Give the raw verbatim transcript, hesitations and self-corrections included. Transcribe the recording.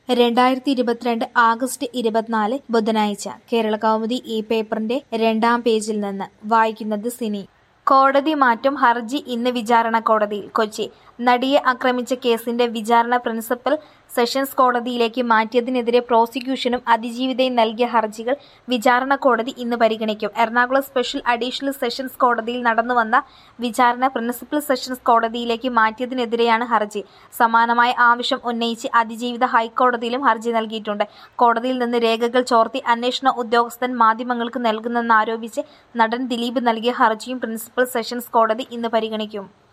രണ്ടായിരത്തി ഇരുപത്തിരണ്ട് ആഗസ്റ്റ് ഇരുപത്തിനാല് ബുധനാഴ്ച കേരളകൗമുദി ഈ പേപ്പറിന്റെ രണ്ടാം പേജിൽ നിന്ന് വായിക്കുന്നത് സിനി. കോടതി മാറ്റും ഹർജി ഇന്ന് വിചാരണ കോടതിയിൽ. കൊച്ചി നടിയെ ആക്രമിച്ച കേസിന്റെ വിചാരണ പ്രിൻസിപ്പൽ സെഷൻസ് കോടതിയിലേക്ക് മാറ്റിയതിനെതിരെ പ്രോസിക്യൂഷനും അതിജീവിതയും നൽകിയ ഹർജികൾ വിചാരണ കോടതി ഇന്ന് പരിഗണിക്കും. എറണാകുളം സ്പെഷ്യൽ അഡീഷണൽ സെഷൻസ് കോടതിയിൽ നടന്നുവന്ന വിചാരണ പ്രിൻസിപ്പൽ സെഷൻസ് കോടതിയിലേക്ക് മാറ്റിയതിനെതിരെയാണ് ഹർജി. സമാനമായ ആവശ്യം ഉന്നയിച്ച് അതിജീവിത ഹൈക്കോടതിയിലും ഹർജി നൽകിയിട്ടുണ്ട്. കോടതിയിൽ നിന്ന് രേഖകൾ ചോർത്തി അന്വേഷണ ഉദ്യോഗസ്ഥൻ മാധ്യമങ്ങൾക്ക് നൽകുന്നെന്നാരോപിച്ച് നടൻ ദിലീപ് നൽകിയ ഹർജിയും പ്രിൻസിപ്പൽ സെഷൻസ് കോടതി ഇന്ന് പരിഗണിക്കും.